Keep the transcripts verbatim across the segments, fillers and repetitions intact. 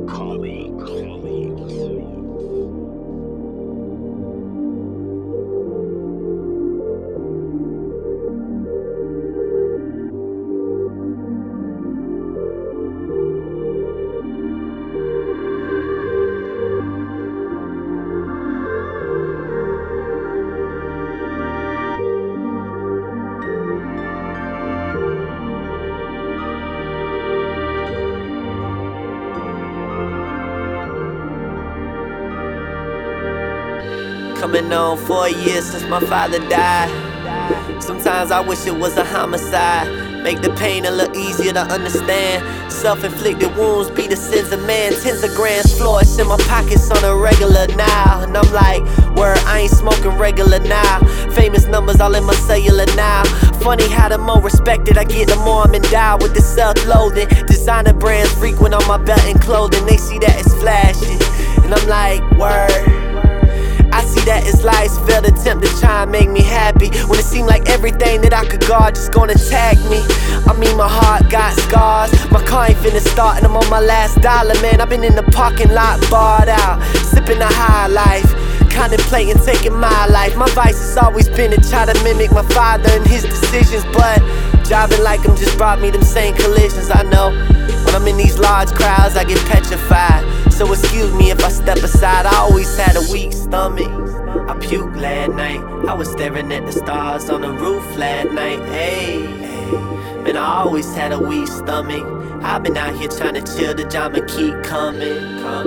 Coming on four years since my father died. Sometimes I wish it was a homicide. Make the pain a little easier to understand. Self-inflicted wounds be the sins of man. Tens of grands flourish in my pockets on a regular now. And I'm like, word, I ain't smoking regular now. Famous numbers all in my cellular now. Funny how the more respected I get, the more I'm endowed with the self-loathing. Designer brands frequent on my belt and clothing. They see that it's flashy, and I'm like, word. I see that it's life's failed attempt to try and make me happy, when it seemed like everything that I could guard just gonna tag me. I mean, my heart got scars. My car ain't finna start and I'm on my last dollar, man. I've been in the parking lot, barred out, sipping a high life, contemplating taking my life. My vice has always been to try to mimic my father and his decisions, but driving like him just brought me them same collisions. I know when I'm in these large crowds I get petrified, so excuse me if I step aside. I always had a weak stomach. I puked last night. I was staring at the stars on the roof last night. Hey, man, I always had a weak stomach. I've been out here trying to chill. The drama keep coming, come,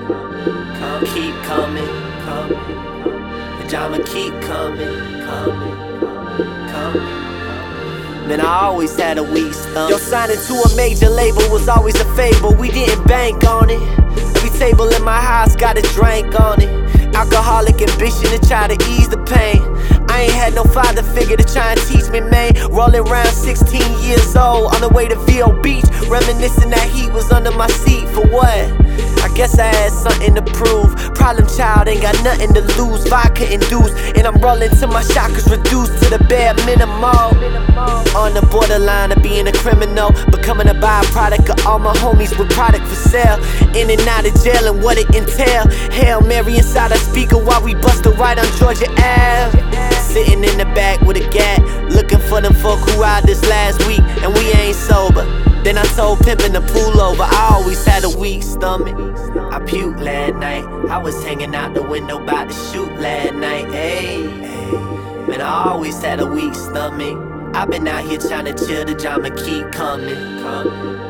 come, keep coming, come. The drama keep coming, coming, coming. Man, I always had a weak stomach. Yo, signing to a major label was always a fable. We didn't bank on it. Every table in my house got a drink on it. Alcoholic ambition to try to ease the pain. I ain't had no father figure to try and teach me, man. Rolling around sixteen years old on the way to V O Beach, reminiscing that heat was under my seat. For what? I guess I had something to prove. Problem child, ain't got nothing to lose. Vodka induced, and I'm rolling till my chakras reduced to the bare minimum. On the borderline of being a criminal, becoming a byproduct of all my homies with product for sale. In and out of jail and what it entail. Hail Mary inside a speaker while we bust a right on Georgia Ave. Sitting in the back with a gat, looking for them folk who ride this last week, and we ain't sober. Then I told Pimpin' to pull over. I always had a weak stomach. I puked last night. I was hanging out the window about to shoot last night. Hey, man, I always had a weak stomach. I've been out here trying to chill. The drama keep coming, come,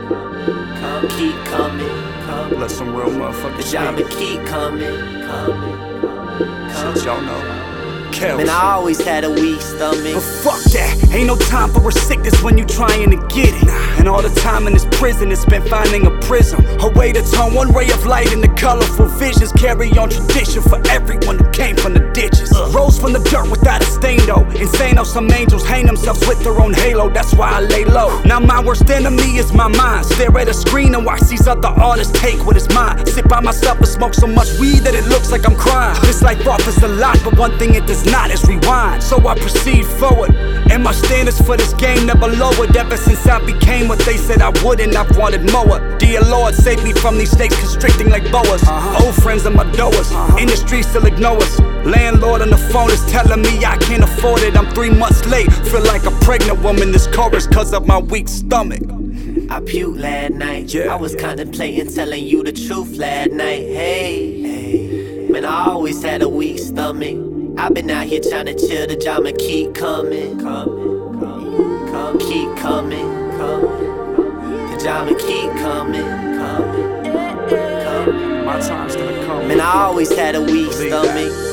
come, keep coming, come. Let some real motherfuckers The drama keep coming, coming, come. Shit, y'all know. Man, I always had a weak stomach. But fuck that, ain't no time for a sickness when you trying to get it. And all the time in this prison is spent finding a prism, a way to turn one ray of light into colorful visions. Carry on tradition for everyone who came from the ditches. uh. Rose from the dirt without a stain though. Insane how some angels hang themselves with their own halo. That's why I lay low. Now my worst enemy is my mind. Stare at a screen and watch these other artists take what is mine. Sit by myself and smoke so much weed that it looks like I'm crying. This life offers a lot, but one thing it does not is rewind. So I proceed forward, and my standards for this game never lowered. Ever since I became what they said I wouldn't, I've wanted more. Dear Lord, save me from these snakes constricting like boas. uh-huh. Old friends are my doors, uh-huh. Industry still ignore us. Landlord on the phone is telling me I can't afford it. I'm three months late, feel like a pregnant woman. This chorus cause of my weak stomach. I puked last night. Yeah, I was yeah. contemplating telling you the truth last night. Hey, hey, man, I always had a weak stomach. I've been out here trying to chill. The drama keep coming, coming, come, come, keep coming, come. The drama keep coming, coming, coming. My time's gonna come. Man, I always had a weak Believe stomach. that.